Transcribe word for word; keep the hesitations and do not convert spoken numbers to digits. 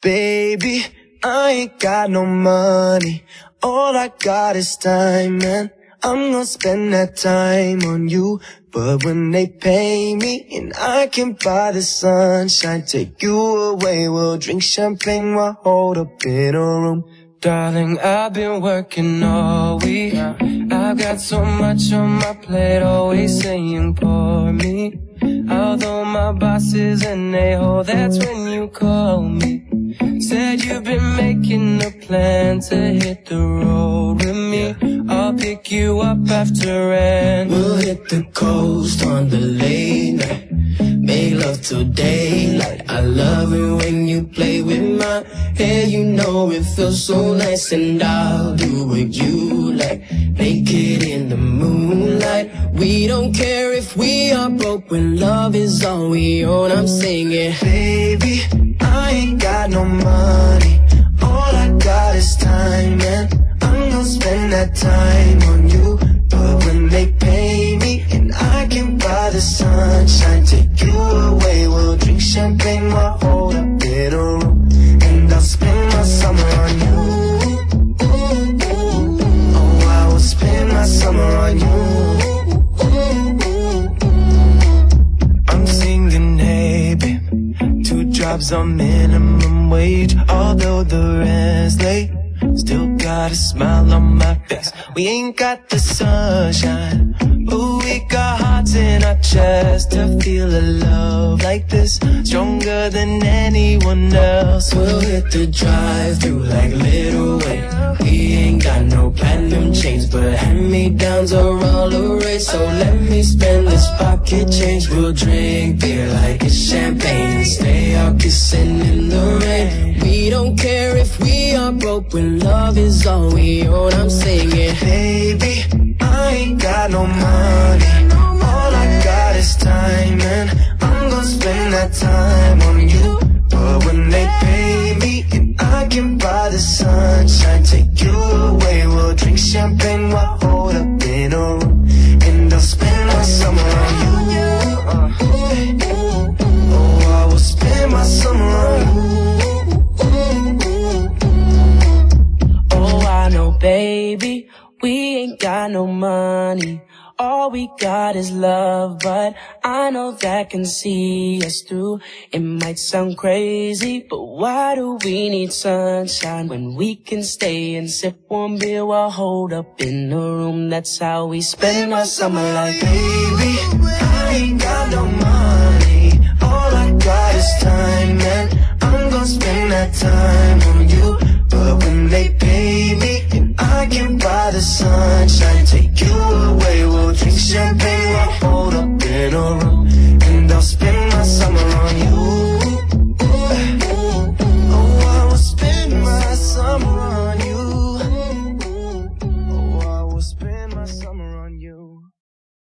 Baby, I ain't got no money. All I got is time, and I'm gonna spend that time on you. But when they pay me and I can buy the sunshine, take you away, we'll drink champagne while hold up in a room. Darling, I've been working all week. I've got so much on my plate, always saying pour me. Although my boss is an a-hole, that's when you call me. Said you've been making a plan to hit the road with me. I'll pick you up after and we'll hit the coast on the late night, make love till daylight. I love it when you play with my hair, you know it feels so nice. And I'll do what you like, naked in the moonlight. We don't care if we are broke when love is all we own. I'm singing, baby, I ain't got no money. All I got is time, and I'm gonna spend that time on you. But when they pay me and I can buy the sunshine, take you away, we'll drink champagne while hold up in a room. And I'll spend my summer on you. Oh, I will spend my summer on you. I'm singing, hey babe, two jobs on minimum wage, although the rent's late. Still got a smile on my face. We ain't got the sunshine, but we got hearts in our chest to feel a love like this, stronger than anyone else. We'll hit the drive-thru like Little Wayne. We ain't got no platinum chains, but hand-me-downs are all the rage. So let me spend this pocket change. We'll drink beer like it's champagne and stay out kissing in the rain. We don't care if we are broke when love is all we own. I'm singing, baby, I ain't got no money. All I got is time, and I'm gonna spend that time on you. But when they pay me and I can buy the sunshine, take you away, we'll drink champagne while hold up in a room. And I'll spend my summer on you. uh, Oh, I will spend my summer on you. Baby, we ain't got no money. All we got is love, but I know that can see us through. It might sound crazy, but why do we need sunshine when we can stay and sip warm beer while hold up in a room? That's how we spend our summer life. Baby, I ain't got no money. All I got is time, and I'm gonna spend that time on you. But when they pay me and I can buy the sunshine, take you away, we'll drink champagne while hold up in a room. And I'll spend